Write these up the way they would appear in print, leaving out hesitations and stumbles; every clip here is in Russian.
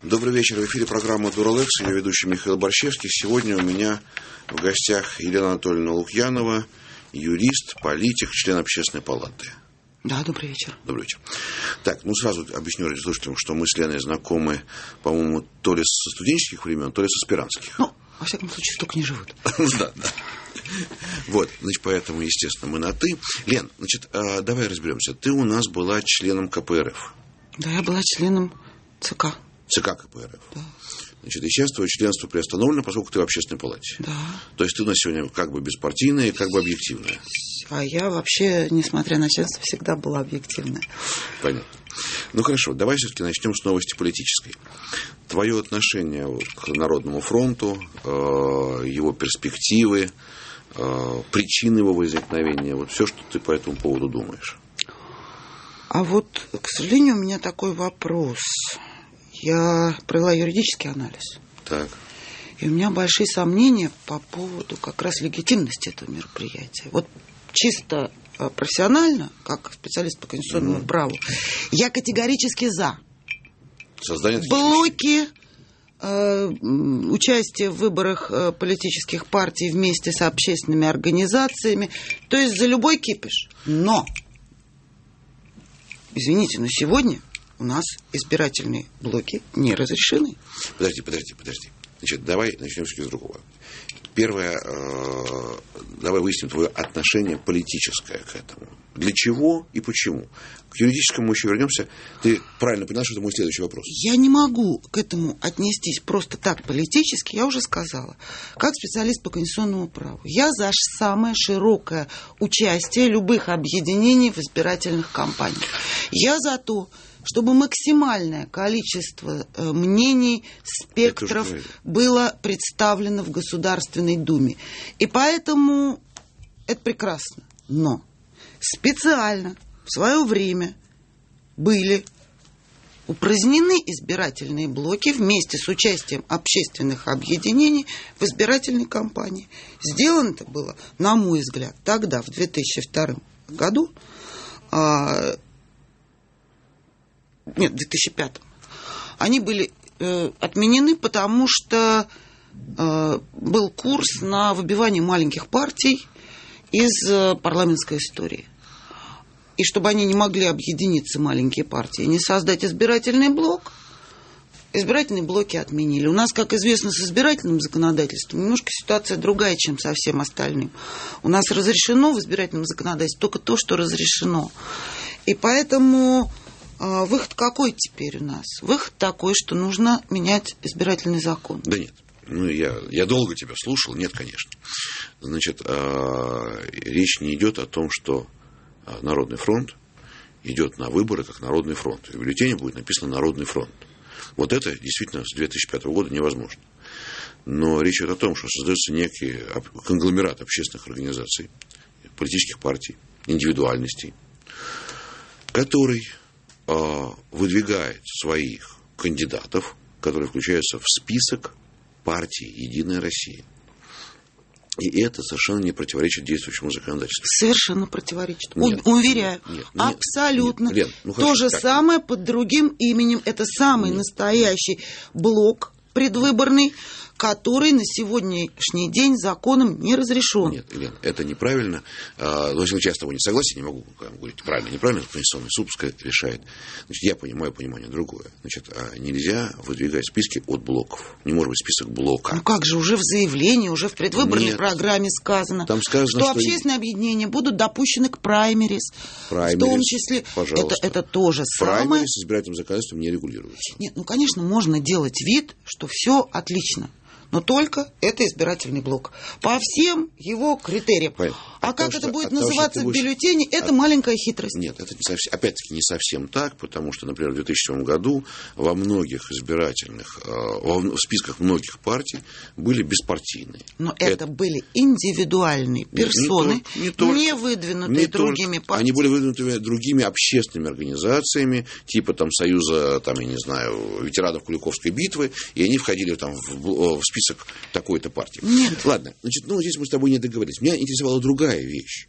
Добрый вечер. В эфире программа «Дуралэкс». Я ведущий Михаил Борщевский. Сегодня у меня в гостях Елена Анатольевна Лукьянова, юрист, политик, член Общественной палаты. Да, добрый вечер. Добрый вечер. Так, сразу объясню радиослушателям, что мы с Леной знакомы, по-моему, то ли со студенческих времен, то ли с аспирантских. Во всяком случае, столько не живут. Да. Вот, значит, поэтому, естественно, мы на «ты». Лен, значит, давай разберемся. Ты у нас была членом КПРФ. Да, я была членом ЦК. ЦК КПРФ. Да. Значит, и сейчас твое членство приостановлено, поскольку ты в Общественной палате. Да. То есть ты у нас сегодня как бы беспартийная и как бы объективная. А я вообще, несмотря на членство, всегда была объективная. Понятно. Хорошо, давай все-таки начнем с новости политической. Твое отношение к Народному фронту, его перспективы, причины его возникновения, вот все, что ты по этому поводу думаешь. А вот, к сожалению, у меня такой вопрос. Я провела юридический анализ. Так. И у меня большие сомнения по поводу как раз легитимности этого мероприятия. Вот чисто профессионально, как специалист по конституционному праву, я категорически за. Создание блоки, участие в выборах политических партий вместе с общественными организациями, то есть за любой кипиш. Но, извините, но сегодня у нас избирательные блоки не разрешены. Подожди. Значит, давай начнем с другого. Первое, давай выясним твое отношение политическое к этому. Для чего и почему? К юридическому мы еще вернемся. Ты правильно поняла, что это мой следующий вопрос. Я не могу к этому отнестись просто так политически, я уже сказала. Как специалист по конституционному праву. Я за самое широкое участие любых объединений в избирательных кампаниях. Я за то, чтобы максимальное количество мнений, спектров было представлено в Государственной Думе. И поэтому это прекрасно. Но специально в свое время были упразднены избирательные блоки вместе с участием общественных объединений в избирательной кампании. Сделано это было, на мой взгляд, тогда, в 2002 году, в 2005. Они были отменены, потому что был курс на выбивание маленьких партий из парламентской истории. И чтобы они не могли объединиться, маленькие партии, не создать избирательный блок, избирательные блоки отменили. У нас, как известно, с избирательным законодательством немножко ситуация другая, чем со всем остальным. У нас разрешено в избирательном законодательстве только то, что разрешено. И поэтому выход какой теперь у нас? Выход такой, что нужно менять избирательный закон. Да нет. Я долго тебя слушал. Нет, конечно. Значит, речь не идет о том, что Народный фронт идет на выборы как Народный фронт. В бюллетене будет написано «Народный фронт». Вот это действительно с 2005 года невозможно. Но речь идет о том, что создается некий конгломерат общественных организаций, политических партий, индивидуальностей, который выдвигает своих кандидатов, которые включаются в список партии «Единая Россия». И это совершенно не противоречит действующему законодательству. Совершенно противоречит. Уверяю. Нет, абсолютно. Лен, то же самое под другим именем. Это самый настоящий блок предвыборный, который на сегодняшний день законом не разрешен. Нет, Елена, это неправильно. Если я с тобой не согласен, не могу говорить правильно, неправильно, Конституционный суд пускай решает. Значит, я понимаю понимание другое. Значит, нельзя выдвигать списки от блоков. Не может быть список блока. Как же, уже в заявлении, уже в предвыборной программе сказано, там сказано, что общественные объединения будут допущены к праймерис. В том числе, это то же самое. Праймерис с избирательным законодательством не регулируется. Нет, конечно, можно делать вид, что все отлично. Но только это избирательный блок. По всем его критериям. А как это будет называться в бюллетене, это маленькая хитрость. Нет, это не совсем, опять-таки не совсем так, потому что, например, в 2007 году во многих избирательных, в списках многих партий были беспартийные. Но это были индивидуальные персоны, не выдвинутые другими партиями. Они были выдвинуты другими общественными организациями, типа там Союза, там, я не знаю, ветеранов Куликовской битвы, и они входили там в список такой-то партии. Нет. Ладно, значит, здесь мы с тобой не договорились. Меня интересовала другая вещь.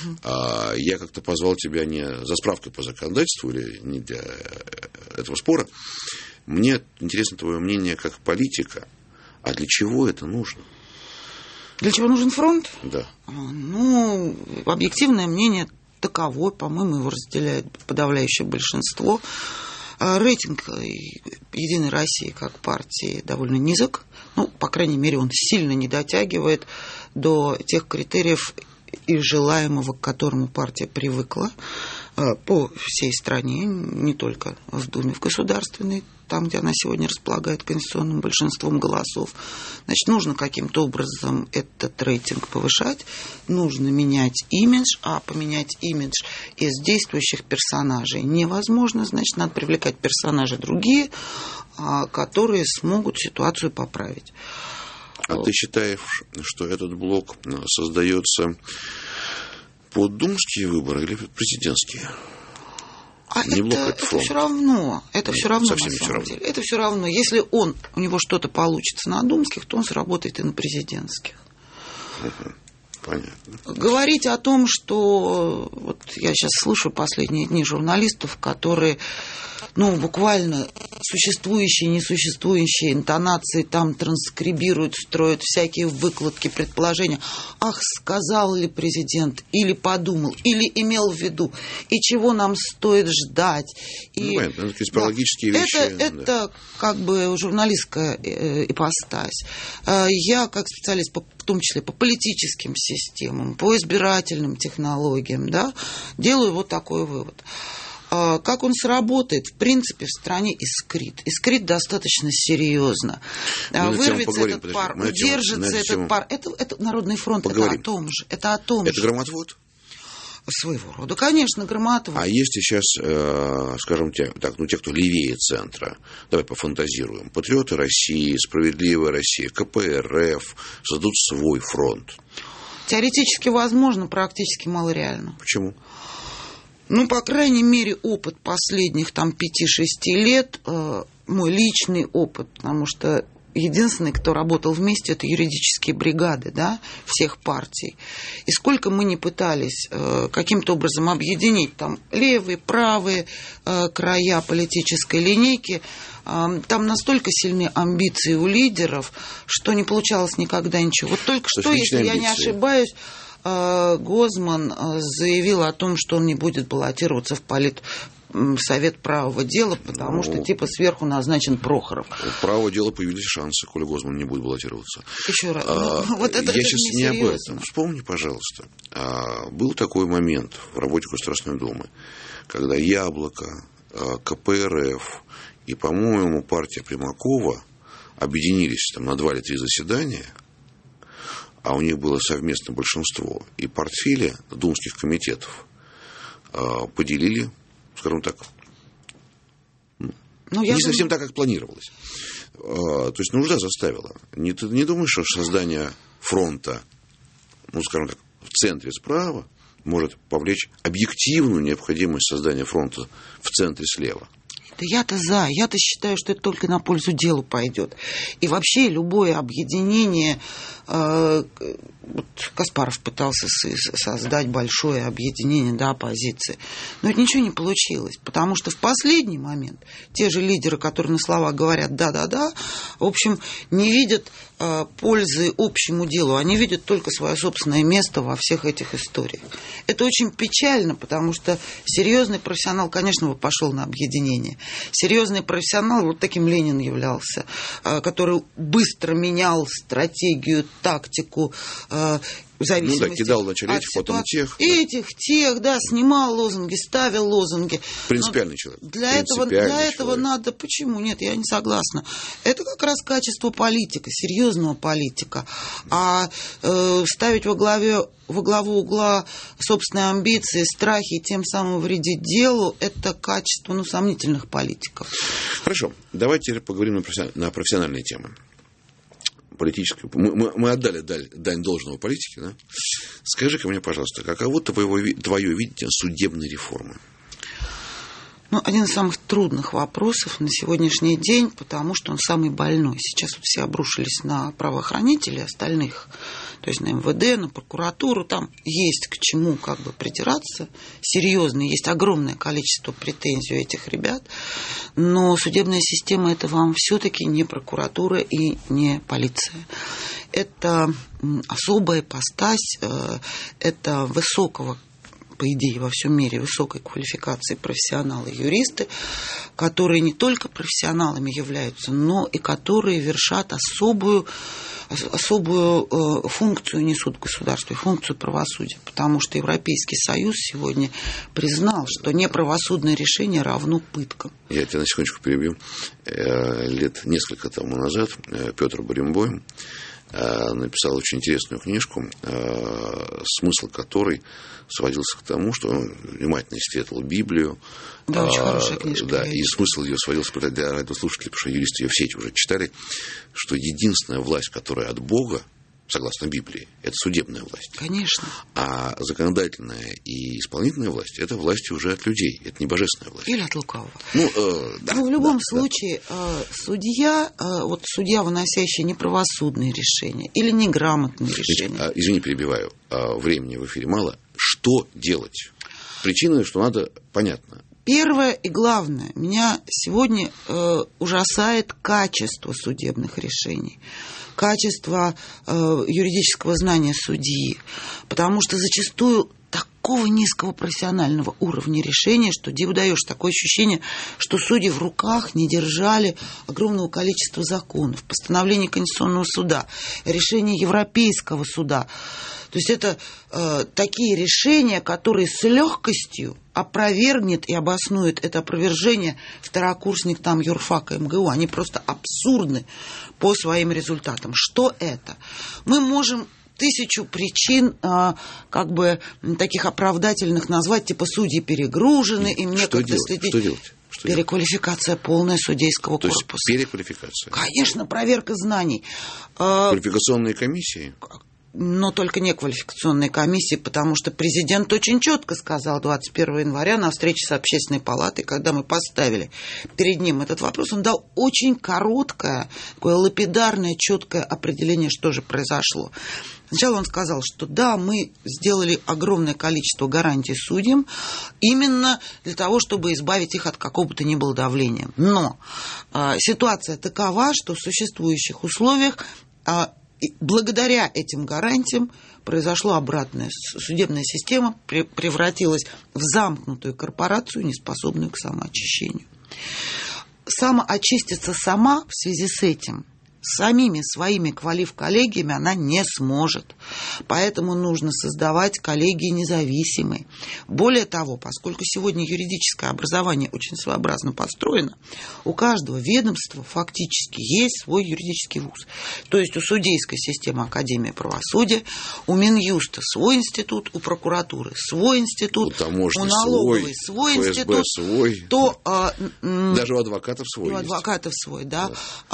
Я как-то позвал тебя не за справкой по законодательству или не для этого спора. Мне интересно твое мнение как политика. А для чего это нужно? Для чего нужен фронт? Да. Ну, объективное мнение таково, по-моему, его разделяет подавляющее большинство. Рейтинг «Единой России» как партии довольно низок. Ну, по крайней мере, он сильно не дотягивает до тех критериев и желаемого, к которому партия привыкла по всей стране, не только в Думе, в государственной, там, где она сегодня располагает конституционным большинством голосов. Значит, нужно каким-то образом этот рейтинг повышать, нужно менять имидж, а поменять имидж из действующих персонажей невозможно, значит, надо привлекать персонажи другие, которые смогут ситуацию поправить. А ты считаешь, что этот блок создается под думские выборы или под президентские? Это все равно. Это все равно, совсем на все самом равно. деле. Это все равно. Если у него что-то получится на думских, то он сработает и на президентских. Понятно. Говорить о том, что... Вот я сейчас слушаю последние дни журналистов, которые... буквально существующие, несуществующие интонации там транскрибируют, строят всякие выкладки, предположения. Ах, сказал ли президент, или подумал, или имел в виду, и чего нам стоит ждать. Понятно, это конспирологические вещи. Это как бы журналистская ипостась. Я, как специалист, в том числе по политическим системам, по избирательным технологиям, делаю вот такой вывод. Как он сработает, в принципе, в стране искрит. Искрит достаточно серьезно. Вырвется этот пар, удержится этот пар. Это Народный фронт, поговорим. Это о том же. Это громотвод? Своего рода, конечно, громотвод. А если сейчас, скажем так, те, кто левее центра, давай пофантазируем, патриоты России, Справедливая Россия, КПРФ создадут свой фронт? Теоретически возможно, практически малореально. Почему? По крайней мере, опыт последних 5-6 лет, мой личный опыт, потому что единственный, кто работал вместе, это юридические бригады, всех партий. И сколько мы не пытались каким-то образом объединить там левые, правые края политической линейки, там настолько сильны амбиции у лидеров, что не получалось никогда ничего. Вот только что, если я не ошибаюсь, Гозман заявил о том, что он не будет баллотироваться в Совет правого дела, потому что сверху назначен Прохоров. У правого дела появились шансы, коли Гозман не будет баллотироваться. Еще раз. Я сейчас не об этом. Вспомни, пожалуйста. Был такой момент в работе Государственной Думы, когда Яблоко, КПРФ и, по-моему, партия Примакова объединились на 2 или 3 заседания, а у них было совместное большинство, и портфели думских комитетов поделили, скажем так, не совсем так, как планировалось. То есть нужда заставила. Ты не думаешь, что создание фронта, скажем так, в центре справа может повлечь объективную необходимость создания фронта в центре слева? Да я-то за. Я-то считаю, что это только на пользу делу пойдет. И вообще любое объединение... Каспаров пытался создать большое объединение оппозиции. Но это ничего не получилось. Потому что в последний момент те же лидеры, которые на словах говорят «да-да-да», в общем, не видят пользы общему делу. Они видят только свое собственное место во всех этих историях. Это очень печально, потому что серьезный профессионал, конечно, бы пошел на объединение. Серьезный профессионал, вот таким Ленин являлся, который быстро менял стратегию, тактику, в зависимости кидал вначале этих, потом тех. Тех, снимал лозунги, ставил лозунги. Принципиальный человек. Для этого надо... Почему? Нет, я не согласна. Это как раз качество политика, серьезного политика. А ставить во главу угла собственные амбиции, страхи и тем самым вредить делу, это качество сомнительных политиков. Хорошо. Давайте теперь поговорим на профессиональные темы. Политическую. Мы отдали дань должного политике. Да? Скажи-ка мне, пожалуйста, каково твое видение судебной реформы? Один из самых трудных вопросов на сегодняшний день, потому что он самый больной. Сейчас вот все обрушились на правоохранителей, остальных, то есть на МВД, на прокуратуру. Там есть к чему придираться серьезно, есть огромное количество претензий у этих ребят, но судебная система — это вам все-таки не прокуратура и не полиция. Это особая ипостась, это высокого, по идее, во всем мире высокой квалификации профессионалы-юристы, которые не только профессионалами являются, но и которые вершат особую функцию несут в государстве, функцию правосудия. Потому что Европейский Союз сегодня признал, что неправосудное решение равно пыткам. Я тебя на секундочку перебью. Лет несколько тому назад Петр Баренбойм написал очень интересную книжку, смысл которой сводился к тому, что он внимательно исследовал Библию. Да, очень хорошая книжка. Да, и смысл ее сводился для радиослушателей, потому что юристы ее в сети уже читали, что единственная власть, которая от Бога, согласно Библии, это судебная власть. Конечно. А законодательная и исполнительная власть — это власть уже от людей, это не божественная власть. Или от лукавого. В любом случае, судья, выносящий неправосудные решения или неграмотные решения. Извини, перебиваю, времени в эфире мало. Что делать? Причина, что надо, понятно. Первое и главное, меня сегодня ужасает качество судебных решений, качество юридического знания судьи, потому что зачастую такого низкого профессионального уровня решения, что диву даешь, такое ощущение, что судьи в руках не держали огромного количества законов, постановлений Конституционного суда, решений Европейского суда. То есть это такие решения, которые с легкостью опровергнет и обоснует это опровержение второкурсник юрфака МГУ. Они просто абсурдны по своим результатам. Что это? Мы можем 1000 причин таких оправдательных назвать, типа судьи перегружены, им некогда следить. Что делать? Переквалификация полная судейского корпуса. То есть переквалификация? Конечно, проверка знаний. Квалификационные комиссии? Но только не квалификационные комиссии, потому что президент очень четко сказал 21 января на встрече с Общественной палатой, когда мы поставили перед ним этот вопрос, он дал очень короткое, такое лапидарное, четкое определение, что же произошло. Сначала он сказал, что да, мы сделали огромное количество гарантий судьям именно для того, чтобы избавить их от какого бы то ни было давления. Но ситуация такова, что в существующих условиях благодаря этим гарантиям произошло обратное. Судебная система превратилась в замкнутую корпорацию, неспособную к самоочищению. Самоочиститься сама в связи с этим самими своими квалифколлегиями она не сможет. Поэтому нужно создавать коллегии независимые. Более того, поскольку сегодня юридическое образование очень своеобразно построено, у каждого ведомства фактически есть свой юридический вуз. То есть у судейской системы Академия правосудия, у Минюста свой институт, у прокуратуры свой институт, у налоговой свой институт, свой, даже у адвокатов свой. У адвокатов свой, да.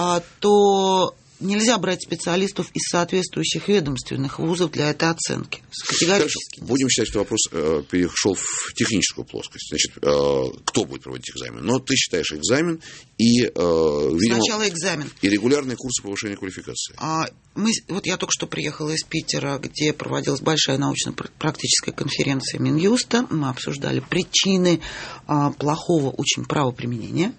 То нельзя брать специалистов из соответствующих ведомственных вузов для этой оценки. Категорически. Хорошо. Будем считать, что вопрос перешел в техническую плоскость. Значит, кто будет проводить экзамен? Но ты считаешь экзамен и, видимо, сначала экзамен. И регулярные курсы повышения квалификации. Я только что приехала из Питера, где проводилась большая научно-практическая конференция Минюста. Мы обсуждали причины плохого очень правоприменения.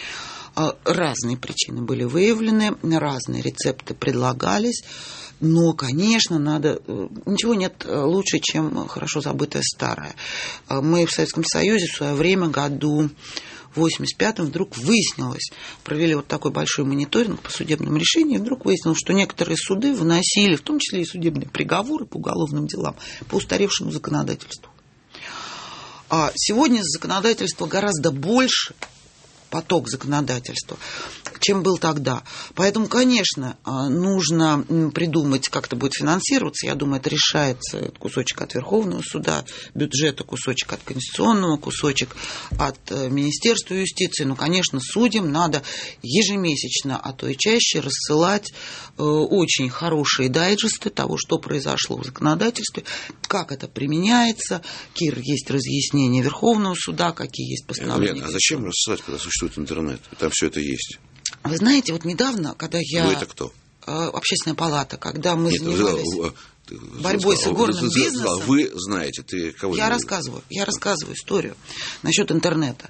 Разные причины были выявлены, разные рецепты предлагались, но, конечно, ничего нет лучше, чем хорошо забытое старое. Мы в Советском Союзе в свое время, году в 85-м, вдруг выяснилось, провели такой большой мониторинг по судебным решениям, и вдруг выяснилось, что некоторые суды выносили, в том числе и судебные приговоры по уголовным делам, по устаревшему законодательству. Сегодня законодательство гораздо больше, поток законодательства, чем был тогда. Поэтому, конечно, нужно придумать, как это будет финансироваться. Я думаю, это решается кусочек от Верховного суда, бюджета, кусочек от Конституционного, кусочек от Министерства юстиции. Ну, конечно, судьям надо ежемесячно, а то и чаще рассылать очень хорошие дайджесты того, что произошло в законодательстве, как это применяется. Кир, есть разъяснение Верховного суда, какие есть постановления. Лена, а зачем рассылать, когда существует интернет? Там все это есть. Вы знаете, вот недавно, когда я... Вы это кто? Общественная палата, когда мы занимались борьбой с игорным бизнесом. Вы знаете, ты кого? Я рассказываю историю насчет интернета.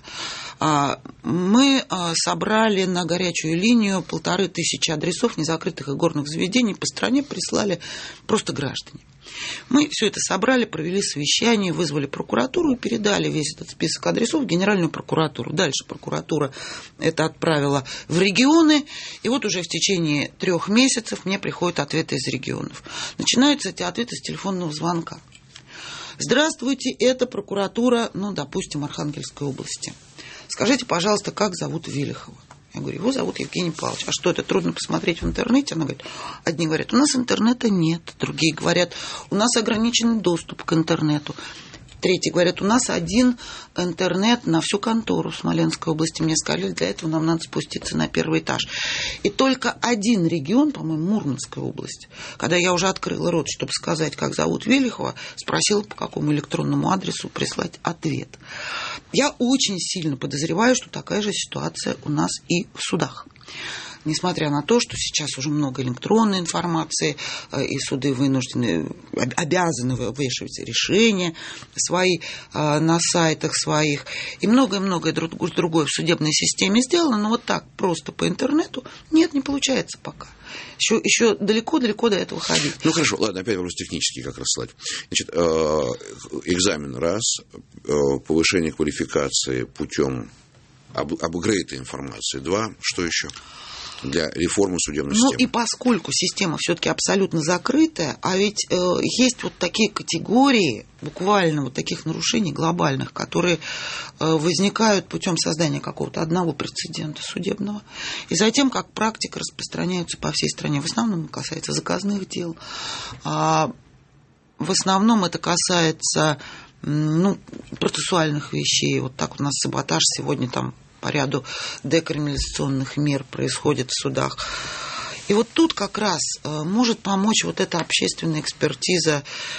Мы собрали на горячую линию 1500 адресов незакрытых игорных заведений по стране, прислали просто граждане. Мы все это собрали, провели совещание, вызвали прокуратуру и передали весь этот список адресов в Генеральную прокуратуру. Дальше прокуратура это отправила в регионы, и вот уже в течение 3 месяцев мне приходят ответы из регионов. Начинаются эти ответы с телефонного звонка. Здравствуйте, это прокуратура, допустим, Архангельской области. Скажите, пожалуйста, как зовут Велихова? Я говорю, его зовут Евгений Павлович. А что, это трудно посмотреть в интернете? Она говорит, одни говорят, у нас интернета нет. Другие говорят, у нас ограниченный доступ к интернету. Третьи говорят, у нас один интернет на всю контору в Смоленской области. Мне сказали, для этого нам надо спуститься на 1-й этаж. И только один регион, по-моему, Мурманская область, когда я уже открыла рот, чтобы сказать, как зовут Велихова, спросила, по какому электронному адресу прислать ответ. Я очень сильно подозреваю, что такая же ситуация у нас и в судах. Несмотря на то, что сейчас уже много электронной информации, и суды вынуждены, обязаны вывешивать решения свои на сайтах своих, и многое-многое другое в судебной системе сделано, но вот так просто по интернету не получается пока. Еще далеко-далеко до этого ходить. Ну, хорошо, ладно, опять вопрос технический, как расслать. Значит, экзамен раз, повышение квалификации путем апгрейда информации 2, что еще? Для реформы судебной системы. И поскольку система все-таки абсолютно закрытая, а ведь есть вот такие категории, буквально вот таких нарушений глобальных, которые возникают путем создания какого-то одного прецедента судебного, и затем, как практика, распространяются по всей стране. В основном это касается заказных дел, в основном это касается процессуальных вещей. Вот так у нас саботаж сегодня там по ряду декриминализационных мер происходит в судах. И вот тут как раз может помочь вот эта общественная экспертиза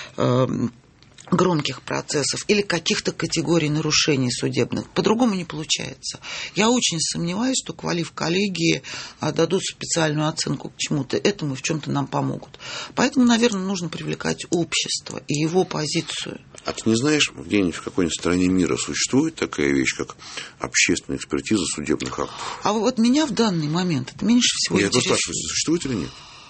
громких процессов или каких-то категорий нарушений судебных. По-другому не получается. Я очень сомневаюсь, что коллегии дадут специальную оценку к чему-то этому и в чем-то нам помогут. Поэтому, наверное, нужно привлекать общество и его позицию. А ты не знаешь, где-нибудь в какой-нибудь стране мира существует такая вещь, как общественная экспертиза судебных актов? А вот меня в данный момент это меньше всего интересует. Я просто спрашиваю, существует или нет?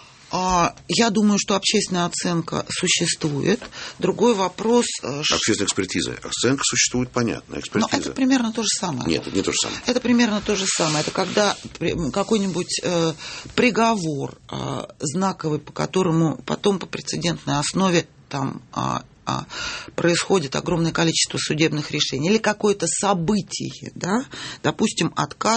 Я думаю, что общественная оценка существует. Другой вопрос... Общественная экспертиза. Оценка существует, понятно. Экспертиза. Но это примерно то же самое. Нет, это не то же самое. Это примерно то же самое. Это когда какой-нибудь приговор знаковый, по которому потом по прецедентной основе там происходит огромное количество судебных решений. Или какое-то событие, да? Допустим, отказ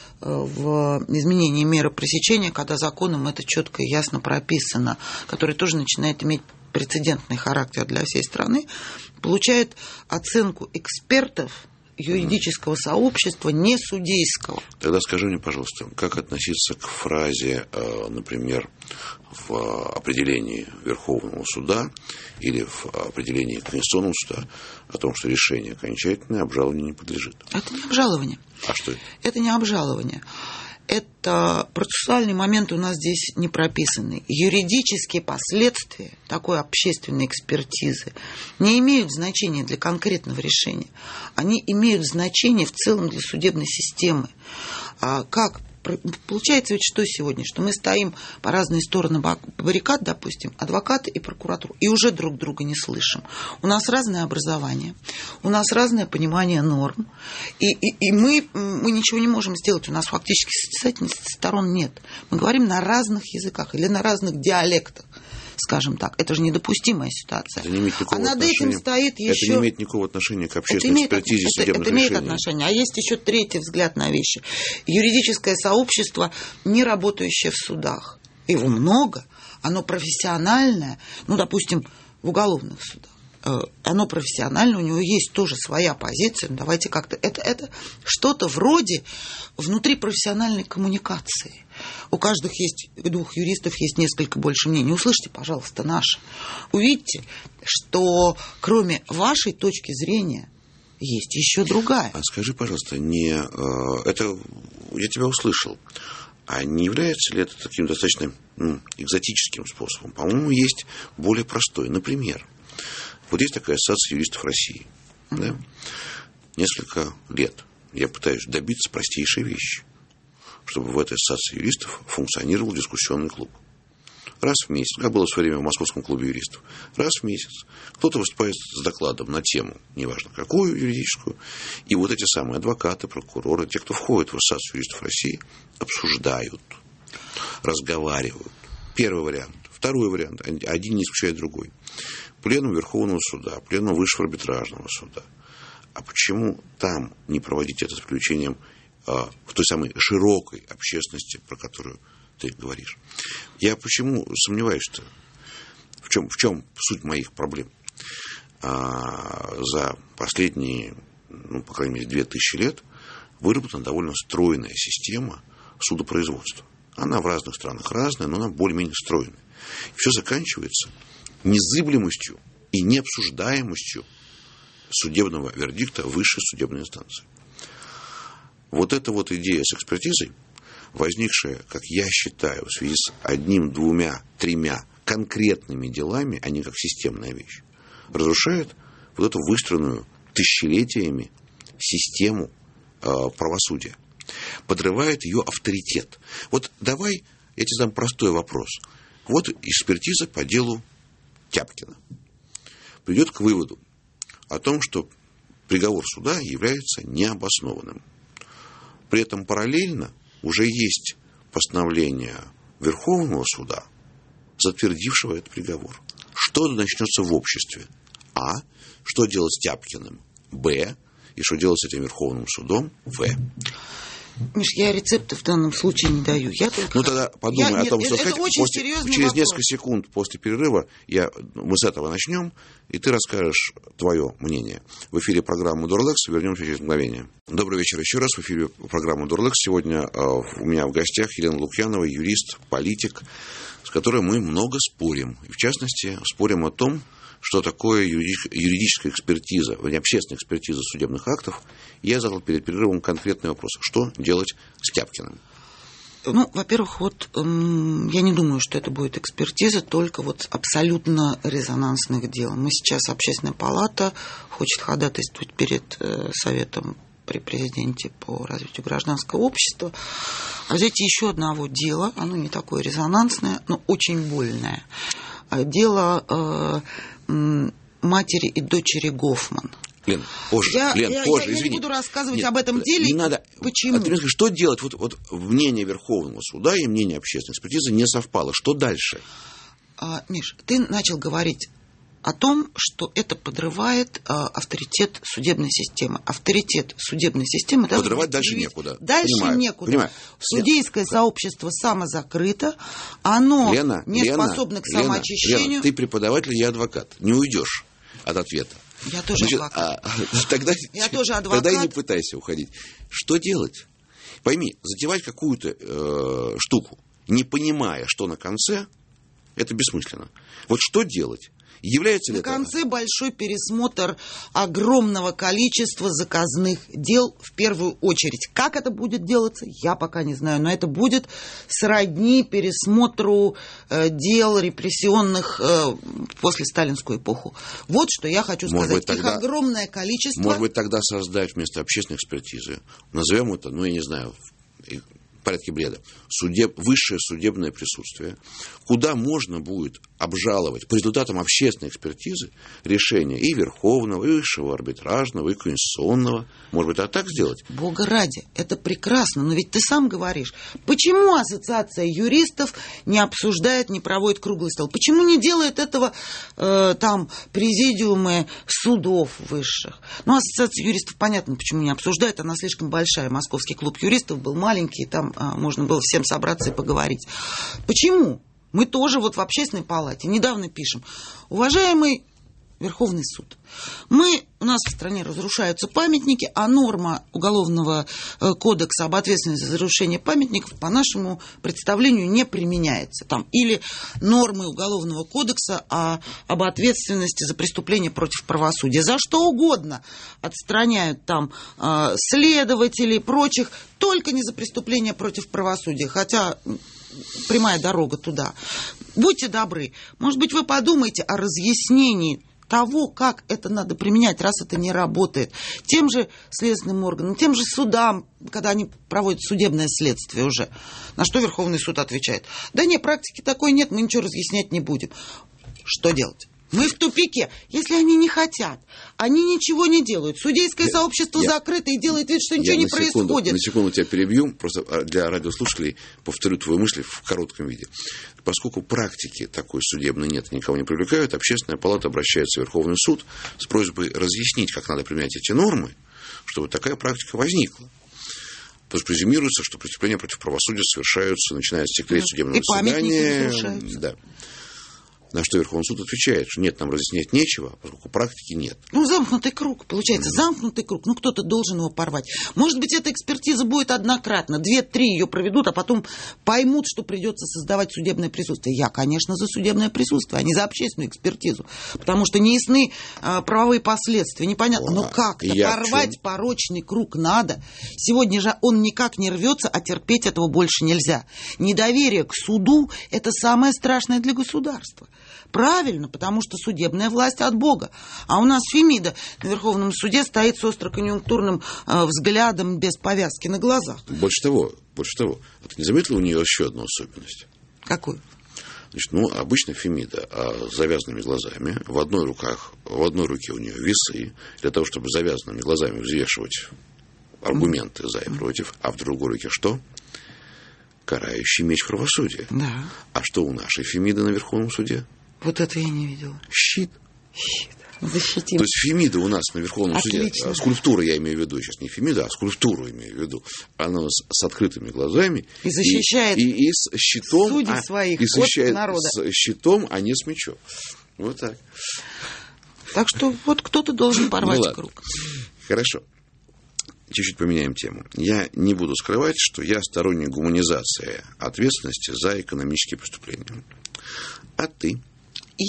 в изменении меры пресечения, когда законом это четко и ясно прописано, который тоже начинает иметь прецедентный характер для всей страны, получает оценку экспертов юридического сообщества, не судейского. Тогда скажи мне, пожалуйста, как относиться к фразе, например, в определении Верховного суда или в определении Конституционного суда о том, что решение окончательное, обжалованию не подлежит? Это не обжалование. А что это? Это не обжалование. Это процессуальные моменты у нас здесь не прописаны. Юридические последствия такой общественной экспертизы не имеют значения для конкретного решения. Они имеют значение в целом для судебной системы. Как получается ведь что сегодня? Что мы стоим по разные стороны баррикад, допустим, адвокаты и прокуратура, и уже друг друга не слышим. У нас разное образование, у нас разное понимание норм, и мы ничего не можем сделать. У нас фактически состязательности сторон нет. Мы говорим на разных языках или на разных диалектах. скажем так. Это же недопустимая ситуация. Это не имеет никакого над этим стоит еще... Это не имеет никакого отношения к общественной экспертизе судебных решений. Это имеет отношение. А есть еще третий взгляд на вещи. Юридическое сообщество, не работающее в судах. Его много, оно профессиональное, допустим, в уголовных судах. Оно профессионально, у него есть тоже своя позиция. Давайте как-то... Это что-то вроде внутрипрофессиональной коммуникации. У двух юристов есть несколько больше мнений. Услышьте, пожалуйста, наше. Увидите, что кроме вашей точки зрения есть еще другая. А скажи, пожалуйста, это я тебя услышал. А не является ли это таким достаточно экзотическим способом? По-моему, есть более простой. Например, вот есть такая ассоциация юристов России. Да? Несколько лет я пытаюсь добиться простейшей вещи, чтобы в этой ассоциации юристов функционировал дискуссионный клуб. Раз в месяц, как было в свое время в Московском клубе юристов, раз в месяц кто-то выступает с докладом на тему, неважно какую, юридическую, и вот эти самые адвокаты, прокуроры, те, кто входит в ассоциацию юристов России, обсуждают, разговаривают. Первый вариант. Второй вариант. Один не исключает другой. Пленум Верховного суда, пленум Высшего арбитражного суда. А почему там не проводить это с включением в той самой широкой общественности, про которую ты говоришь? Я почему сомневаюсь-то? В чем суть моих проблем? За последние, по крайней мере, 2000 лет выработана довольно стройная система судопроизводства. Она в разных странах разная, но она более-менее стройная. Все заканчивается незыблемостью и необсуждаемостью судебного вердикта высшей судебной инстанции. Вот эта вот идея с экспертизой, возникшая, как я считаю, в связи с 1, 2, 3 конкретными делами, а не как системная вещь, разрушает вот эту выстроенную тысячелетиями систему правосудия, подрывает ее авторитет. Вот давай я тебе задам простой вопрос. Вот экспертиза по делу Тяпкина придет к выводу о том, что приговор суда является необоснованным. При этом параллельно уже есть постановление Верховного суда, затвердившего этот приговор. Что начнется в обществе? А. Что делать с Тяпкиным? Б. И что делать с этим Верховным судом? В. Миш, я рецепты в данном случае не даю. Тогда подумай о том, что сказать. Через несколько секунд после перерыва мы с этого начнем, и ты расскажешь твое мнение. В эфире программа «Дурлекс». Вернемся через мгновение. Добрый вечер еще раз. В эфире программа «Дурлекс». Сегодня у меня в гостях Елена Лукьянова, юрист, политик, с которой мы много спорим. И в частности, спорим о том, что такое юридическая экспертиза, общественная экспертиза судебных актов. Я задал перед перерывом конкретный вопрос. Что делать с Тяпкиным? Во-первых, я не думаю, что это будет экспертиза только абсолютно резонансных дел. Сейчас Общественная палата хочет ходатайствовать перед Советом при президенте по развитию гражданского общества о взятии еще одного дела. Оно не такое резонансное, но очень больное. Дело матери и дочери Гофман. Лен, позже, извини. Я не буду рассказывать об этом деле. Не надо. Почему? А ты мне скажи, что делать? Вот мнение Верховного суда и мнение общественной экспертизы не совпало. Что дальше? Миш, ты начал говорить о том, что это подрывает авторитет судебной системы. Авторитет судебной системы... Подрывать дальше некуда. Некуда. Судейское сообщество самозакрыто, оно не способно к самоочищению. Лена, ты преподаватель, я адвокат. Не уйдешь от ответа. Я тоже адвокат. Я тоже адвокат. Тогда и не пытайся уходить. Что делать? Пойми, затевать какую-то штуку, не понимая, что на конце, это бессмысленно. Вот что делать? Является ли на конце большой пересмотр огромного количества заказных дел в первую очередь. Как это будет делаться, я пока не знаю, но это будет сродни пересмотру дел репрессионных после сталинскую эпоху. Вот что я хочу сказать. Быть, тогда, их огромное количество. Может быть, тогда создать вместо общественной экспертизы, назовем это, я не знаю, в порядке бреда, высшее судебное присутствие, куда можно будет обжаловать по результатам общественной экспертизы решения и Верховного, и Высшего арбитражного, и Конституционного. Может быть, так сделать? Бога ради, это прекрасно, но ведь ты сам говоришь, почему ассоциация юристов не обсуждает, не проводит круглый стол? Почему не делает этого там президиумы судов высших? Ну, ассоциация юристов, понятно, почему не обсуждает, она слишком большая. Московский клуб юристов был маленький, там можно было всем собраться и поговорить. Почему? Мы тоже вот в Общественной палате недавно пишем: уважаемый Верховный суд, у нас в стране разрушаются памятники, а норма Уголовного кодекса об ответственности за разрушение памятников по нашему представлению не применяется. Или нормы Уголовного кодекса об ответственности за преступление против правосудия. За что угодно отстраняют там следователей и прочих, только не за преступление против правосудия. Хотя прямая дорога туда. Будьте добры, может быть, вы подумаете о разъяснении того, как это надо применять, раз это не работает. Тем же следственным органам, тем же судам, когда они проводят судебное следствие уже. На что Верховный суд отвечает: да нет, практики такой нет, мы ничего разъяснять не будем. Что делать? Мы в тупике. Если они не хотят, они ничего не делают. Судейское сообщество закрыто и делает вид, что ничего не происходит. На секунду тебя перебью, просто для радиослушателей повторю твою мысль в коротком виде. Поскольку практики такой судебной нет, никого не привлекают, Общественная палата обращается в Верховный суд с просьбой разъяснить, как надо применять эти нормы, чтобы такая практика возникла. Потому что презюмируется, что преступления против правосудия совершаются, начиная с секрет судебного заседания. Да. На что Верховный суд отвечает, что нет, нам разъяснять нечего, поскольку практики нет. Замкнутый круг, получается, замкнутый круг. Кто-то должен его порвать. Может быть, эта экспертиза будет однократно, 2-3 ее проведут, а потом поймут, что придется создавать судебное присутствие. Я, конечно, за судебное присутствие, а не за общественную экспертизу, потому что не ясны правовые последствия, непонятно. Но как-то порвать порочный круг надо. Сегодня же он никак не рвется, а терпеть этого больше нельзя. Недоверие к суду – это самое страшное для государства. Правильно, потому что судебная власть от Бога. А у нас Фемида на Верховном суде стоит с остроконъюнктурным взглядом без повязки на глазах. Больше того, а ты не заметила у нее еще одну особенность? Какую? Значит, обычно Фемида с завязанными глазами, в одной руке у нее весы, для того, чтобы завязанными глазами взвешивать аргументы за и против, а в другой руке что? Карающий меч правосудия. Да. А что у нашей Фемиды на Верховном суде? Вот это я не видела. Щит. Защитим. То есть Фемида у нас на Верховном суде, скульптура я имею в виду, сейчас не Фемида, а скульптуру имею в виду, она с открытыми глазами. И защищает и с щитом, судей своих от народа. С щитом, а не с мечом. Вот так. Так что вот кто-то должен порвать круг. Хорошо. Чуть-чуть поменяем тему. Я не буду скрывать, что я сторонник гуманизации ответственности за экономические преступления. А ты? И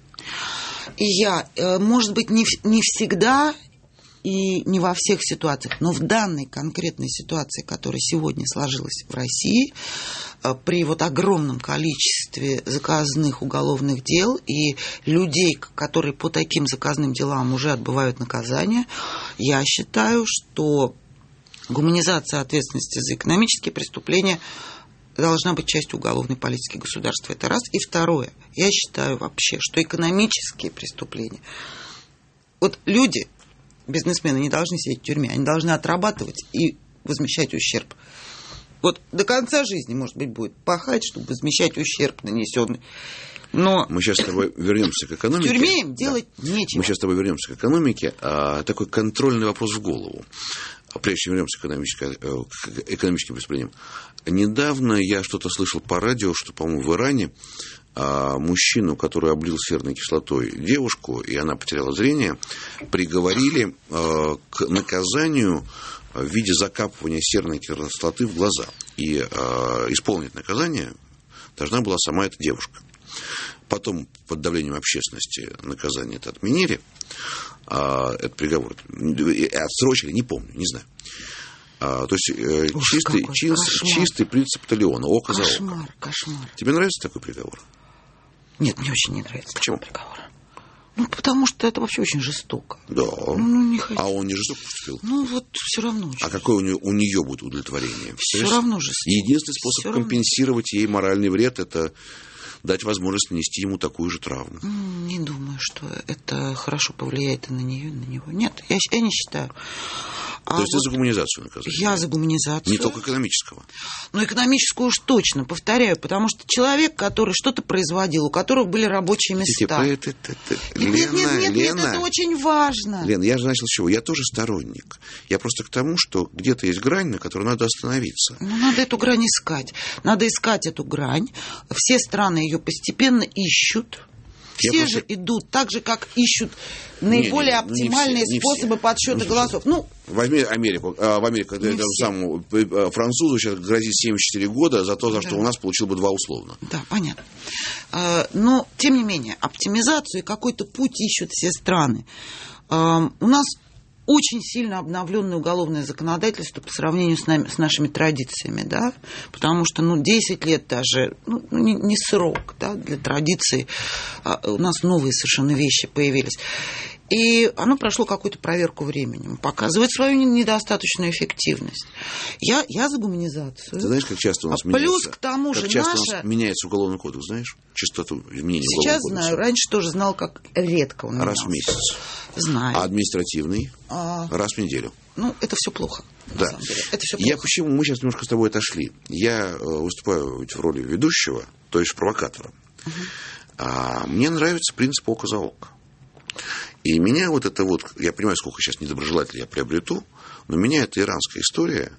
я. Может быть, не всегда и не во всех ситуациях, но в данной конкретной ситуации, которая сегодня сложилась в России, при огромном количестве заказных уголовных дел и людей, которые по таким заказным делам уже отбывают наказание, я считаю, что гуманизация ответственности за экономические преступления должна быть частью уголовной политики государства. Это раз. И второе. Я считаю вообще, что экономические преступления... люди, бизнесмены, не должны сидеть в тюрьме. Они должны отрабатывать и возмещать ущерб. До конца жизни, может быть, будет пахать, чтобы возмещать ущерб нанесенный. Но мы сейчас с тобой вернемся к экономике. В тюрьме им делать нечего. Мы сейчас с тобой вернемся к экономике. Такой контрольный вопрос в голову. Прежде чем вернемся к экономическим преступлениям. Недавно я что-то слышал по радио, что, по-моему, в Иране мужчину, который облил серной кислотой девушку, и она потеряла зрение, приговорили к наказанию в виде закапывания серной кислоты в глаза. И исполнить наказание должна была сама эта девушка. Потом, под давлением общественности, наказание это отменили. Этот приговор отсрочили, не помню, не знаю. То есть чистый принцип Талиона, око за око. Кошмар. Тебе нравится такой приговор? Нет, мне очень не нравится. Почему? Такой приговор. Потому что это вообще очень жестоко. Да. Не хочу. А он не жестоко поступил? Все равно. А какое у нее будет удовлетворение? Все равно жестоко. Единственный способ компенсировать ей моральный вред — это дать возможность нанести ему такую же травму. Не думаю, что это хорошо повлияет и на нее, и на него. Нет, я не считаю. То есть ты за гуманизацию наказываешь? Я за гуманизацию. Не только экономического? Ну, экономическую уж точно, повторяю, потому что человек, который что-то производил, у которого были рабочие места. Нет, это очень важно. Лен, я же начал с чего? Я тоже сторонник. Я просто к тому, что где-то есть грань, на которой надо остановиться. Ну, надо эту грань искать. Надо искать эту грань. Все страны ее постепенно ищут. Все же идут так же, как ищут наиболее оптимальные способы подсчета голосов. Возьми Америку. В Америке французу сейчас грозит 74 года за то, за что у нас получил бы 2 условно. Да, понятно. Но, тем не менее, оптимизацию и какой-то путь ищут все страны. У нас очень сильно обновленное уголовное законодательство по сравнению с нашими традициями, да, потому что, 10 лет даже, не срок, да, для традиции, у нас новые совершенно вещи появились. И оно прошло какую-то проверку временем, показывает свою недостаточную эффективность. Я за гуманизацию. Ты знаешь, как часто у нас Плюс к тому же у нас меняется уголовный кодекс, знаешь? Частоту изменения сейчас уголовного кодекса. Знаю, раньше тоже знал, как редко он менялся. Раз в месяц. Знаю. А административный раз в неделю. Это все плохо. Да. На самом деле. Это все плохо. Почему мы сейчас немножко с тобой отошли? Я выступаю в роли ведущего, то есть провокатора. Мне нравится принцип око за око. И меня я понимаю, сколько сейчас недоброжелателей я приобрету, но меня эта иранская история,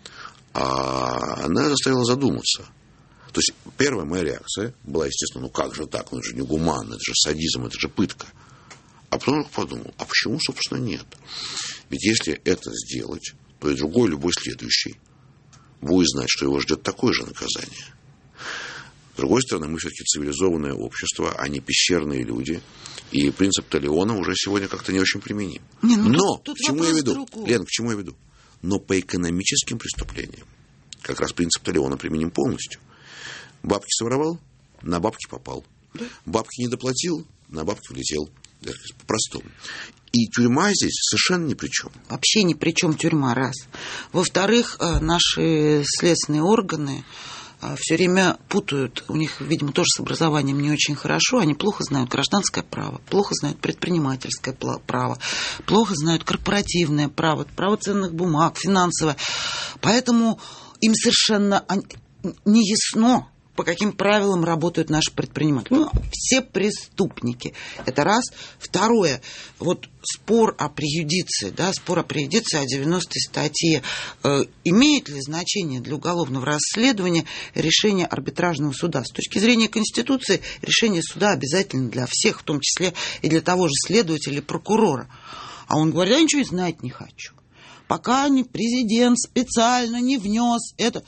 она заставила задуматься. То есть первая моя реакция была, естественно, как же так, это же не гуманно, это же садизм, это же пытка. А потом я подумал, почему, собственно, нет? Ведь если это сделать, то и другой, любой следующий будет знать, что его ждет такое же наказание. С другой стороны, мы все-таки цивилизованное общество, а не пещерные люди. И принцип Толеона уже сегодня как-то не очень применим. Но, к чему я веду? Лен, к чему я веду? Но по экономическим преступлениям как раз принцип Толеона применим полностью. Бабки своровал, на бабки попал. Да. Бабки не доплатил, на бабки влетел. По-простому. И тюрьма здесь совершенно ни при чем. Вообще ни при чем тюрьма, раз. Во-вторых, наши следственные органы все время путают, у них, видимо, тоже с образованием не очень хорошо, они плохо знают гражданское право, плохо знают предпринимательское право, плохо знают корпоративное право, право ценных бумаг, финансовое. Поэтому им совершенно не ясно, по каким правилам работают наши предприниматели. Все преступники. Это раз. Второе. Спор о преюдиции, спор о преюдиции, о 90-й статье. Имеет ли значение для уголовного расследования решение арбитражного суда? С точки зрения Конституции, решение суда обязательно для всех, в том числе и для того же следователя или прокурора. А он говорит, я ничего и знать не хочу. Пока президент специально не внес это...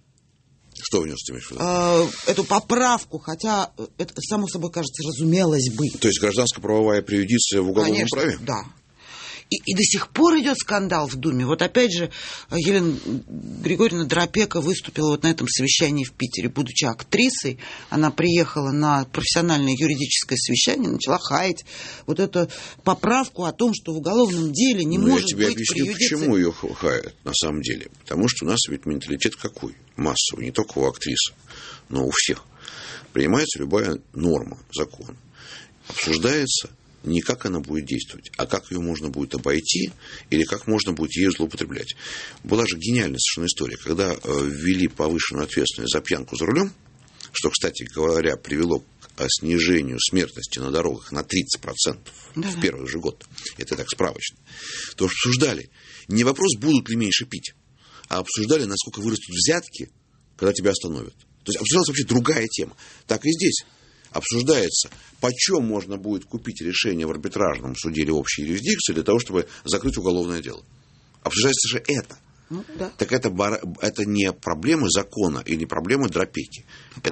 Что внес, ты имеешь в виду? Эту поправку, хотя это, само собой, кажется, разумелось бы. То есть гражданско-правовая преюдиция в уголовном праве? Да. И до сих пор идет скандал в Думе. Опять же, Елена Григорьевна Дропека выступила на этом совещании в Питере. Будучи актрисой, она приехала на профессиональное юридическое совещание, начала хаять эту поправку о том, что в уголовном деле не может быть преюдиции. Я тебе объясню, почему ее хаят на самом деле. Потому что у нас ведь менталитет какой? Массовый. Не только у актрис, но у всех. Принимается любая норма, закон. Обсуждается не как она будет действовать, а как ее можно будет обойти или как можно будет ею злоупотреблять. Была же гениальная совершенно история, когда ввели повышенную ответственность за пьянку за рулем, что, кстати говоря, привело к снижению смертности на дорогах на 30% в первый же год. Это так справочно. То обсуждали не вопрос, будут ли меньше пить, а обсуждали, насколько вырастут взятки, когда тебя остановят. То есть обсуждалась вообще другая тема. Так и здесь. Обсуждается, почем можно будет купить решение в арбитражном суде или общей юрисдикции для того, чтобы закрыть уголовное дело. Обсуждается же это. Так это не проблема закона и не проблема Дропеки.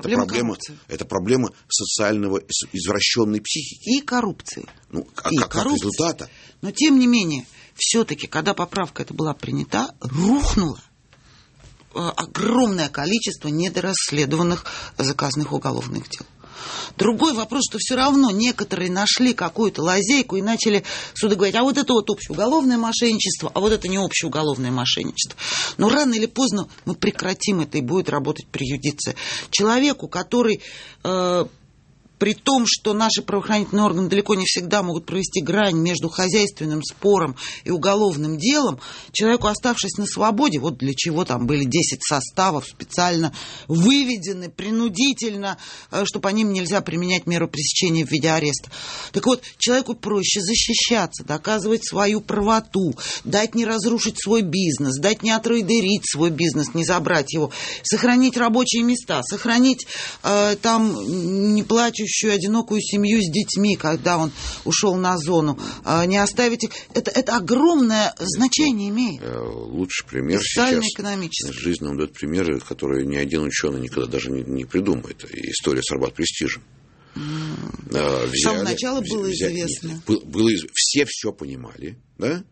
Это проблема социального извращенной психики. И коррупции. Как результата. Но тем не менее, все-таки, когда поправка эта была принята, рухнуло огромное количество недорасследованных заказных уголовных дел. Другой вопрос, что все равно некоторые нашли какую-то лазейку и начали суды говорить, а вот это вот общеуголовное мошенничество, а вот это не общеуголовное мошенничество. Но рано или поздно мы прекратим это, и будет работать преюдиция. Человеку, который... При том, что наши правоохранительные органы далеко не всегда могут провести грань между хозяйственным спором и уголовным делом, человеку, оставшись на свободе, вот для чего там были 10 составов специально выведены принудительно, чтобы по ним нельзя применять меру пресечения в виде ареста. Так вот, человеку проще защищаться, доказывать свою правоту, дать не разрушить свой бизнес, дать не отрейдерить свой бизнес, не забрать его, сохранить рабочие места, сохранить там не плачущую одинокую семью с детьми, когда он ушел на зону, не оставить их. Это огромное значение имеет. Лучший пример сейчас. Жизнь нам дает примеры, которые ни один ученый никогда даже не придумает. История с Арбат-Престижем. С самого начала было известно. Все понимали, да?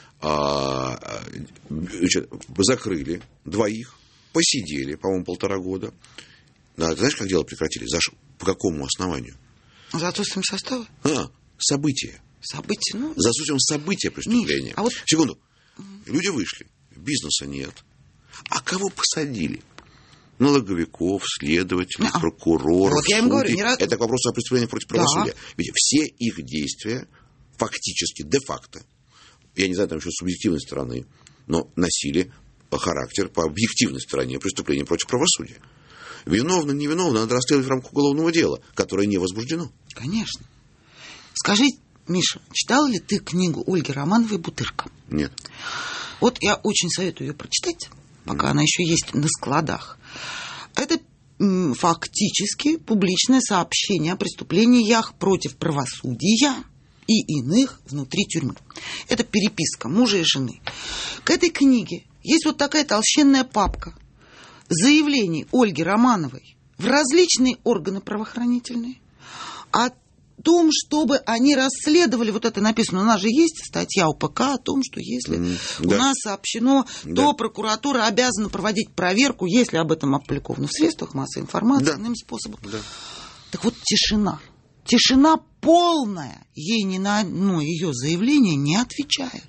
Закрыли двоих, посидели, по-моему, 1,5 года. Да, знаешь, как дело прекратили? По какому основанию? За отсутствием состава? События. События, ну... За отсутствием события преступления. Миш, а вот... Секунду. Люди вышли, бизнеса нет. А кого посадили? Налоговиков, следователей, прокуроров, вот я им говорю, Это к вопросу о преступлении против правосудия. Ведь все их действия фактически, де-факто, я не знаю, там еще с субъективной стороны, но носили характер по объективной стороне преступления против правосудия. Виновно, невиновно, надо расследовать в рамках уголовного дела, которое не возбуждено. Конечно. Скажи, Миша, читала ли ты книгу Ольги Романовой «Бутырка»? Нет. Вот я очень советую ее прочитать, пока она еще есть на складах. Это фактически публичное сообщение о преступлениях против правосудия и иных внутри тюрьмы. Это переписка мужа и жены. К этой книге есть вот такая толщенная папка заявлений Ольги Романовой в различные органы правоохранительные о том, чтобы они расследовали, вот это написано, у нас же есть статья УПК о том, что если у нас сообщено, то прокуратура обязана проводить проверку, если об этом опубликовано в средствах массовой информации, иным способом. Так вот, тишина. Тишина полная. Ей ни на одно ее заявление не отвечают.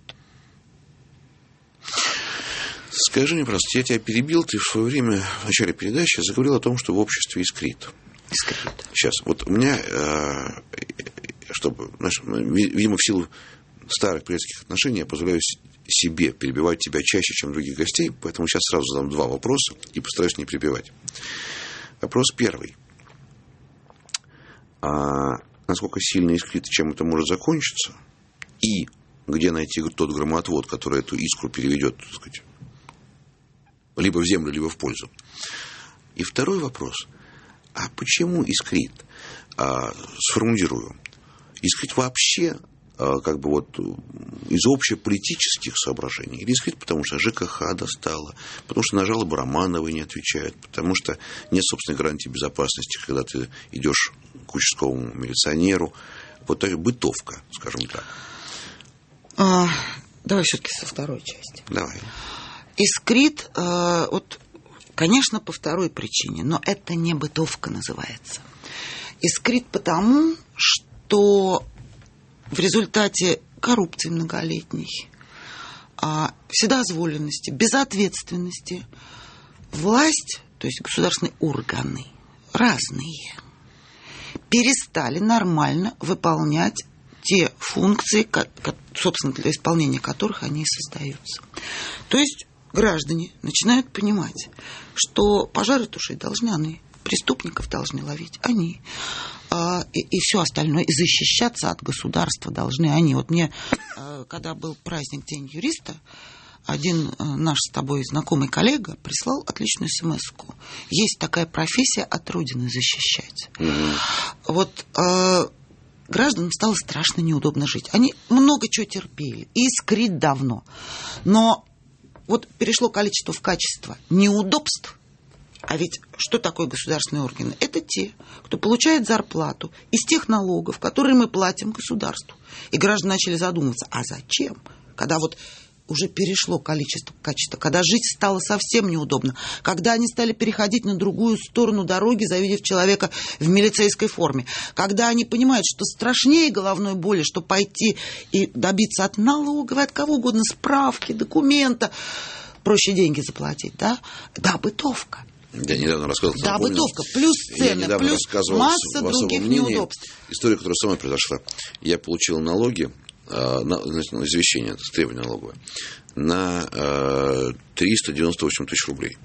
Скажи мне просто, я тебя перебил, ты в свое время в начале передачи заговорил о том, что в обществе искрит. Сейчас, вот у меня, чтобы, знаешь, видимо, в силу старых приятельских отношений я позволяю себе перебивать тебя чаще, чем других гостей, поэтому сейчас сразу задам 2 вопроса и постараюсь не перебивать. Вопрос первый. Насколько сильно искрит, чем это может закончиться, и где найти тот громоотвод, который эту искру переведет, так сказать, либо в землю, либо в пользу. И второй вопрос. А почему искрит? Сформулирую. Искрит вообще как бы вот из общеполитических соображений? Или искрит, потому что ЖКХ достало, потому что на жалобы Романовой не отвечают, потому что нет собственной гарантии безопасности, когда ты идешь к участковому милиционеру. Вот такая бытовка, скажем так. Давай все-таки со второй части. Давай. Искрит, вот, конечно, по второй причине, но это не бытовка называется. Искрит потому, что в результате коррупции многолетней, вседозволенности, безответственности власть, то есть государственные органы, разные, перестали нормально выполнять те функции, собственно, для исполнения которых они и создаются. То есть граждане начинают понимать, что пожары тушить должны они, преступников должны ловить они, и все остальное, и защищаться от государства должны они. Вот мне, когда был праздник День юриста, один наш с тобой знакомый коллега прислал отличную смс-ку. Есть такая профессия от Родины защищать. Вот гражданам стало страшно неудобно жить. Они много чего терпели, и искрит давно. Но вот перешло количество в качество неудобств. А ведь что такое государственные органы? Это те, кто получает зарплату из тех налогов, которые мы платим государству. И граждане начали задумываться, а зачем? Когда вот уже перешло качество, когда жить стало совсем неудобно, когда они стали переходить на другую сторону дороги, завидев человека в милицейской форме, когда они понимают, что страшнее головной боли, что пойти и добиться от налоговой, от кого угодно, справки, документа, проще деньги заплатить, да? Да, бытовка. Я недавно рассказывал. Да, бытовка, плюс цены, плюс масса других неудобств. История, которая со мной произошла. Я получил налоги, извещение, это требование налоговое, на 398 тысяч рублей.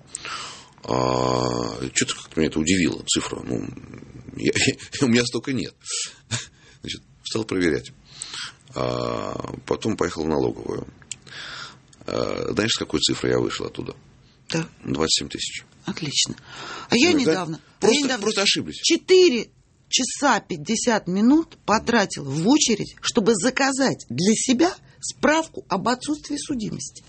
Что-то как-то меня это удивило, цифра. У меня столько нет. Значит, стал проверять. Потом поехал в налоговую. Знаешь, с какой цифрой я вышел оттуда? Да. 27 тысяч. Отлично. А я недавно... Просто ошиблись. 4 часа 50 минут потратил в очередь, чтобы заказать для себя справку об отсутствии судимости.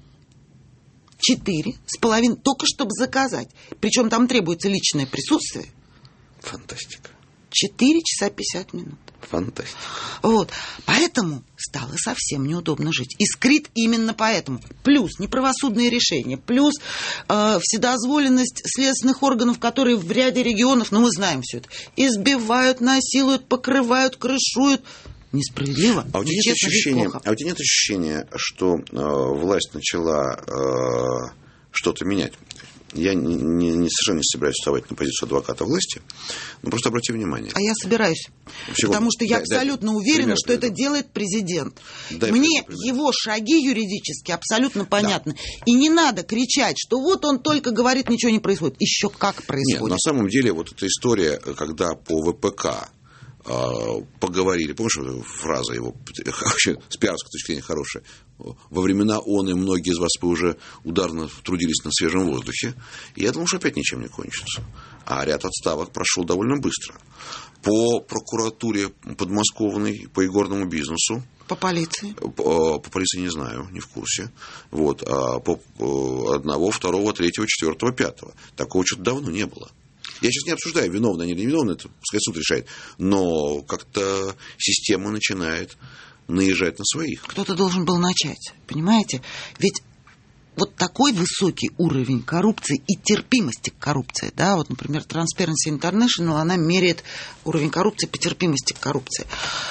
4,5, только чтобы заказать. Причем там требуется личное присутствие. Фантастика. 4 часа 50 минут. Фантастика. Вот. Поэтому стало совсем неудобно жить. Искрит именно поэтому. Плюс неправосудные решения, плюс вседозволенность следственных органов, которые в ряде регионов, мы знаем все это, избивают, насилуют, покрывают, крышуют. Несправедливо. А у тебя нет ощущения, что власть начала что-то менять? Я совершенно не собираюсь вставать на позицию адвоката власти, но просто обрати внимание. А я собираюсь. Потому что я абсолютно уверена, что это делает президент. Мне его шаги юридически абсолютно понятны. Да. И не надо кричать, что вот он только говорит, ничего не происходит. Еще как происходит. Нет, на самом деле вот эта история, когда по ВПК поговорили, помнишь, фраза его вообще с пиарской точки зрения хорошая, во времена ООН и многие из вас уже ударно трудились на свежем воздухе, и я думал, что опять ничем не кончится. А ряд отставок прошел довольно быстро. По прокуратуре подмосковной, по игорному бизнесу. По полиции? По полиции не знаю, не в курсе. Вот. А по 1, 2, 3, 4, 5. Такого что-то давно не было. Я сейчас не обсуждаю, виновны они или невиновны, это пускай суд решает. Но как-то система начинает наезжать на своих. Кто-то должен был начать, понимаете? Ведь вот такой высокий уровень коррупции и терпимости к коррупции, да, вот, например, Transparency International, она меряет уровень коррупции по терпимости к коррупции.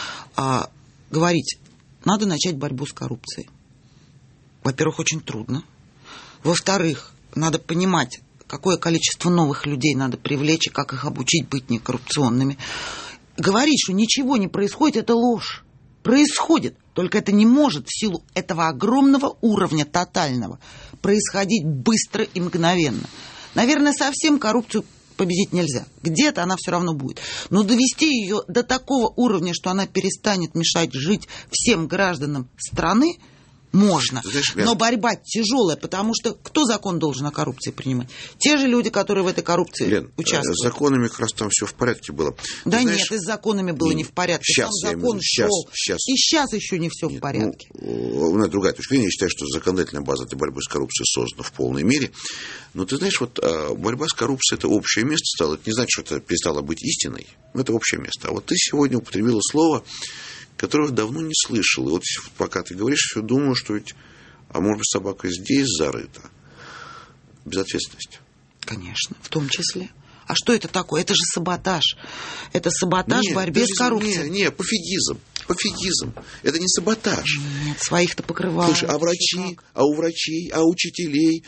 Говорить, надо начать борьбу с коррупцией. Во-первых, очень трудно. Во-вторых, надо понимать, какое количество новых людей надо привлечь и как их обучить быть некоррупционными. Говорить, что ничего не происходит, это ложь. Происходит, только это не может в силу этого огромного уровня тотального происходить быстро и мгновенно. Наверное, совсем коррупцию победить нельзя. Где-то она все равно будет. Но довести ее до такого уровня, что она перестанет мешать жить всем гражданам страны, можно. Знаешь, но борьба тяжелая, потому что кто закон должен о коррупции принимать? Те же люди, которые в этой коррупции участвуют. С законами как раз там все в порядке было. Да нет, и с законами было не в порядке. Сам закон шел. И сейчас еще не все в порядке. У меня другая точка зрения. Я считаю, что законодательная база для борьбы с коррупцией создана в полной мере. Но ты знаешь, вот борьба с коррупцией – это общее место стало. Это не значит, что это перестало быть истиной. Но это общее место. А вот ты сегодня употребила слово, которого давно не слышал. И вот пока ты говоришь, все думаю, что ведь, а может быть, собака здесь зарыта. Безответственность. Конечно, в том числе. А что это такое? Это же саботаж. Это саботаж в борьбе с коррупцией. Нет, пофигизм. Пофигизм. Это не саботаж. Нет, своих-то покрывают. Слушай, у врачей, у учителей,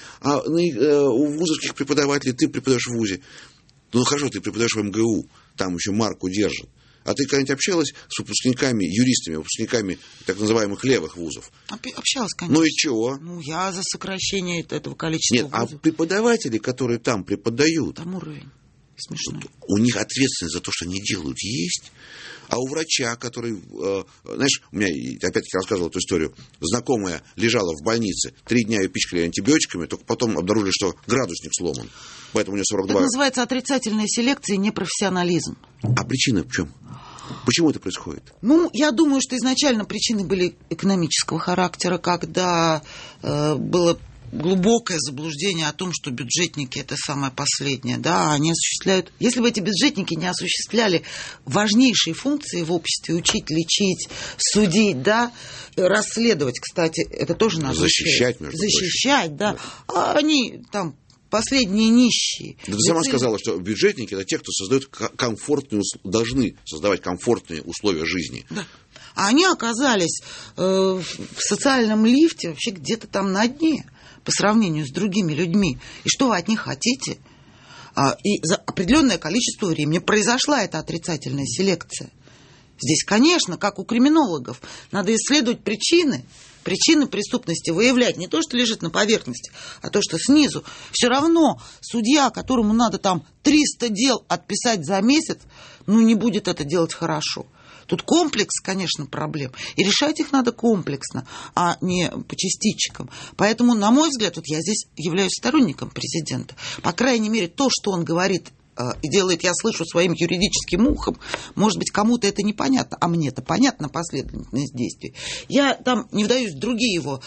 у вузовских преподавателей, ты преподаешь в вузе. Ну, хорошо, ты преподаешь в МГУ, там еще марку держат. А ты когда-нибудь общалась с выпускниками, юристами, выпускниками так называемых левых вузов? Общалась, конечно. Ну и чего? Ну, я за сокращение этого количества Нет, вузов. а преподаватели, которые там преподают... Там уровень смешной. У них ответственность за то, что они делают, есть. А у врача, который... знаешь, у меня, опять-таки, рассказывал эту историю. Знакомая лежала в больнице, 3 дня ее пичкали антибиотиками, только потом обнаружили, что градусник сломан. Поэтому у нее 42... Это называется отрицательная селекция и непрофессионализм. А причина в чем? Почему это происходит? Ну, я думаю, что изначально причины были экономического характера, когда было глубокое заблуждение о том, что бюджетники – это самое последнее. Да, они осуществляют... Если бы эти бюджетники не осуществляли важнейшие функции в обществе, учить, лечить, судить, да, расследовать, кстати, это тоже надо защищать, учесть. Защищать, да. А они там последние нищие. Да ты сама сказала, что бюджетники – это те, кто создают должны создавать комфортные условия жизни. Да. А они оказались в социальном лифте вообще где-то там на дне по сравнению с другими людьми. И что вы от них хотите? И за определенное количество времени произошла эта отрицательная селекция. Здесь, конечно, как у криминологов, надо исследовать причины преступности, выявлять не то, что лежит на поверхности, а то, что снизу. Все равно судья, которому надо там 300 дел отписать за месяц, не будет это делать хорошо. Тут комплекс, конечно, проблем. И решать их надо комплексно, а не по частичкам. Поэтому, на мой взгляд, вот я здесь являюсь сторонником президента. По крайней мере, то, что он говорит и делает, я слышу своим юридическим ухом, может быть, кому-то это непонятно, а мне-то понятна последовательность действий. Я там не вдаюсь в другие его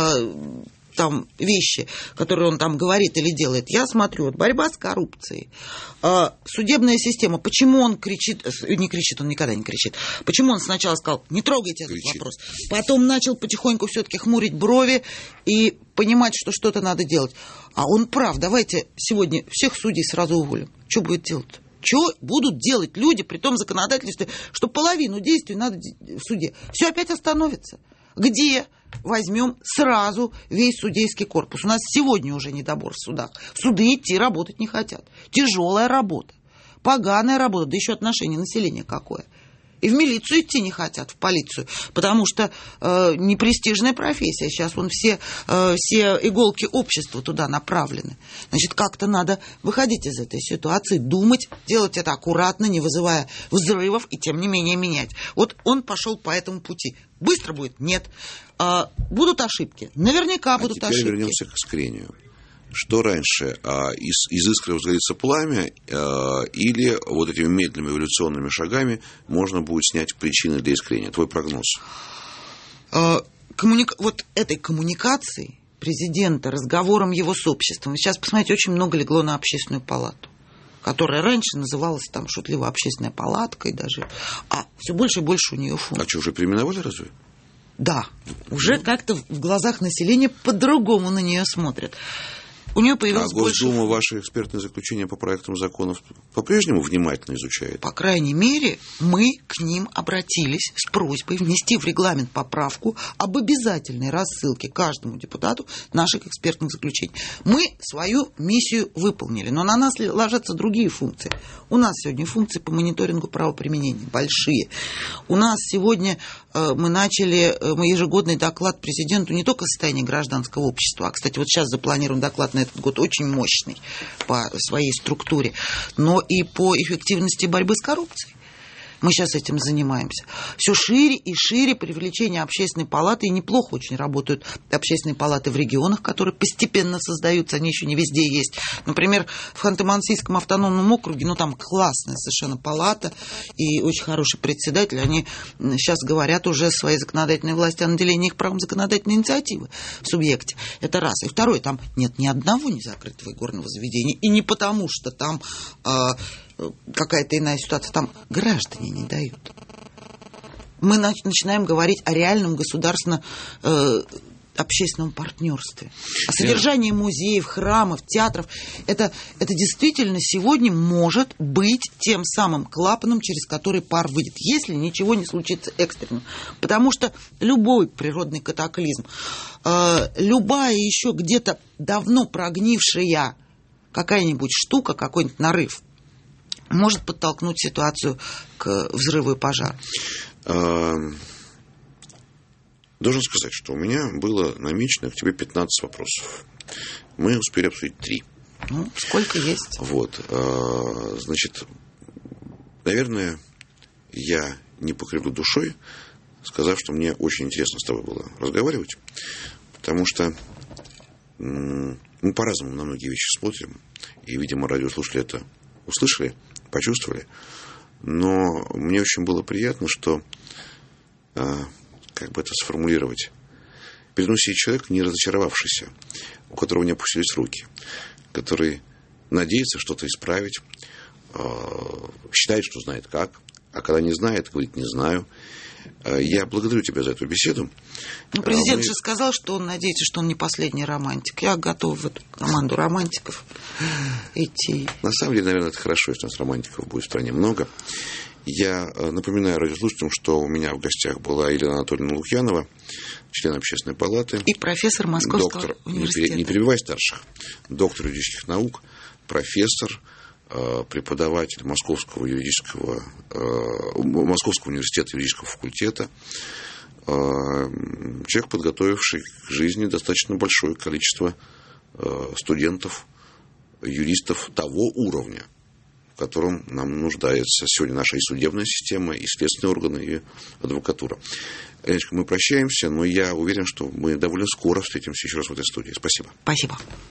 там вещи, которые он там говорит или делает. Я смотрю, вот борьба с коррупцией, судебная система, почему он кричит, не кричит, он никогда не кричит, почему он сначала сказал, не трогайте этот вопрос, потом начал потихоньку все-таки хмурить брови и понимать, что что-то надо делать. А он прав, давайте сегодня всех судей сразу уволим. Что будет делать? Что будут делать люди при том законодательстве, что половину действий надо в суде? Все опять остановится. Где возьмем сразу весь судейский корпус? У нас сегодня уже недобор в судах. Суды идти работать не хотят. Тяжелая работа, поганая работа, да еще отношение населения какое. И в милицию идти не хотят, в полицию, потому что непрестижная профессия. Сейчас все иголки общества туда направлены. Значит, как-то надо выходить из этой ситуации, думать, делать это аккуратно, не вызывая взрывов, и тем не менее менять. Вот он пошел по этому пути. Быстро будет? Нет. Будут ошибки? Наверняка будут ошибки. Теперь вернемся к искрению. Что раньше, из искры возгорится пламя, или вот этими медленными эволюционными шагами можно будет снять причины для искрения? Твой прогноз? Вот этой коммуникацией президента, разговором его с обществом. Сейчас, посмотрите, очень много легло на общественную палату, которая раньше называлась там шутливо общественной палаткой даже, а все больше и больше у нее функций. А что, уже переименовали разве? Да, уже как-то в глазах населения по-другому на нее смотрят. У нее появилось Госдума ваши экспертные заключения по проектам законов по-прежнему внимательно изучает? По крайней мере, мы к ним обратились с просьбой внести в регламент поправку об обязательной рассылке каждому депутату наших экспертных заключений. Мы свою миссию выполнили, но на нас ложатся другие функции. У нас сегодня функции по мониторингу правоприменения большие. У нас сегодня мы начали ежегодный доклад президенту не только о состоянии гражданского общества, а, кстати, вот сейчас запланирован доклад на этот год очень мощный по своей структуре, но и по эффективности борьбы с коррупцией. Мы сейчас этим занимаемся. Все шире и шире привлечение общественной палаты, и неплохо очень работают общественные палаты в регионах, которые постепенно создаются, они еще не везде есть. Например, в Ханты-Мансийском автономном округе, там классная совершенно палата и очень хороший председатель, они сейчас говорят уже своей законодательной власти о наделении их правом законодательной инициативы в субъекте. Это раз. И второе, там нет ни одного незакрытого игорного заведения, и не потому, что там какая-то иная ситуация, там граждане не дают. Мы начинаем говорить о реальном государственно-общественном партнерстве, о содержании музеев, храмов, театров. Это действительно сегодня может быть тем самым клапаном, через который пар выйдет, если ничего не случится экстренно. Потому что любой природный катаклизм, любая еще где-то давно прогнившая какая-нибудь штука, какой-нибудь нарыв, может подтолкнуть ситуацию к взрыву и пожару. Должен сказать, что у меня было намечено к тебе 15 вопросов. Мы успели обсудить 3. Сколько есть. Значит, наверное, я не покривлю душой, сказав, что мне очень интересно с тобой было разговаривать, потому что мы по-разному на многие вещи смотрим, и, видимо, радиослушатели это услышали, почувствовали. Но мне очень было приятно, что, как бы это сформулировать, Передо мной сидит человек, не разочаровавшийся, у которого не опустились руки, который надеется что-то исправить, считает, что знает как, а когда не знает, говорит: не знаю. Я благодарю тебя за эту беседу. Ну, президент же сказал, что он надеется, что он не последний романтик. Я готов в эту команду романтиков идти. На самом деле, наверное, это хорошо, если у нас романтиков будет в стране много. Я напоминаю радиослушателям, что у меня в гостях была Елена Анатольевна Лукьянова, член Общественной палаты. И профессор Московского университета. Не перебивай старших. Доктор юридических наук, профессор, преподаватель Московского университета юридического факультета, человек, подготовивший к жизни достаточно большое количество студентов, юристов того уровня, в котором нам нуждается сегодня наша и судебная система, и следственные органы, и адвокатура. Леночка, мы прощаемся, но я уверен, что мы довольно скоро встретимся еще раз в этой студии. Спасибо. Спасибо.